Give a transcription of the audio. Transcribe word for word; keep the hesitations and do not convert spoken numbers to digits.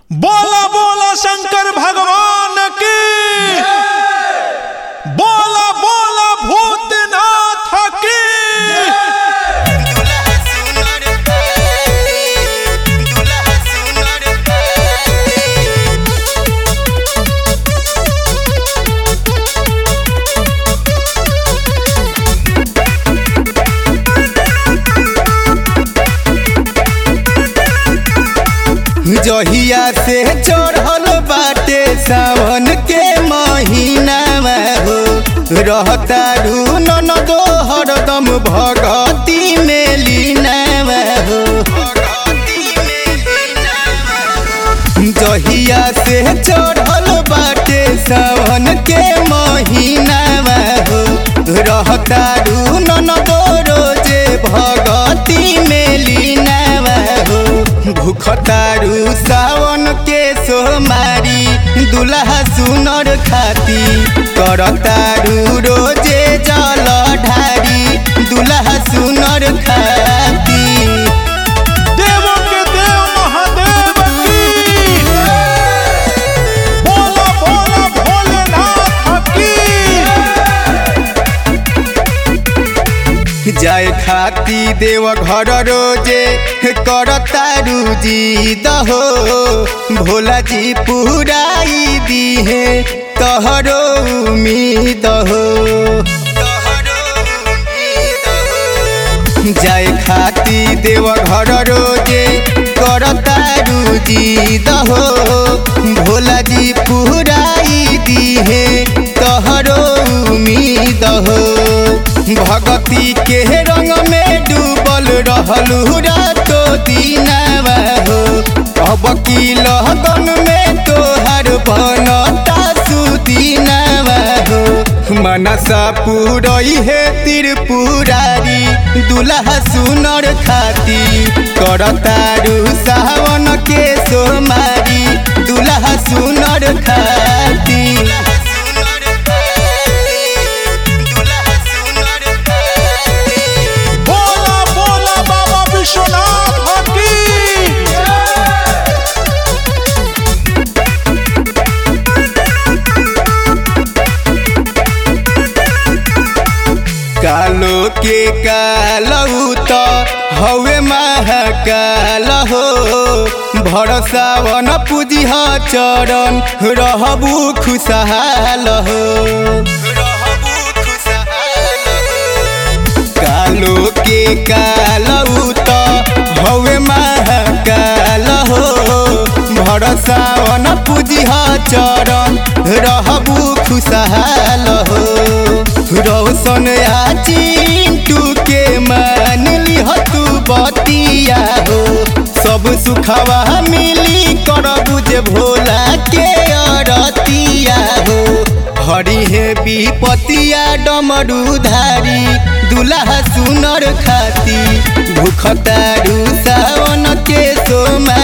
बोला बोला शंकर भगवान की, बोला बोला भूतनाथ की। जहिया से चढ़ल बाटे सावन के महीना में हो रहता रू ननदो हरदम भगती में लीना में हो। जहिया से चढ़ल बाटे सावन के महीना में हो रहता रू ननदो रोजे भगती में लीना में हो। भूखतारू सावन के सोमारी दुल्हा सुनर खाती करतारू रोजे जल ढारी दुल्हा सुनर खाती। देवों के देव महादेव की, बोला बोला भोलेनाथ की। जाय खाती देव घर रोजे करतारू जी दहो भोला जी पुराई दीहे तहरो उम्मीद हो। जाय खाती देव घर रोजे करतारू जी दहो भोला जी पुराई दीहे तहरो उम्मीद हो। भगती के रंग में डूबल रहलू रातो दीनावा हो। अब की लगन में तोहर बनता सुदीनावा हो। मनसा पुरई है त्रिपुरारी दुल्हा सुनर खाती करतारू सावन के सोमारी दुल्हा सुनर खाती। बोला बोला बाबा विश्वनाथ की। कालो के कालऊ तो हवे महाकाल हो। भरसावन पूजिह चरण रहबू खुशहाल हो। कालो के कालऊ तो हवे महाकाल हो। भरसावन पूजिह चरण रहबू खुशहाल हो। रोशन आ चिंटू के मान लिह तू बतिया हो। सब सुखवा मिली करबू जे भोला के अरतिया हो। हरि हे विपतिया डमरू धारी दुल्हा सुनर खाती भूखतारू सावन के सोमा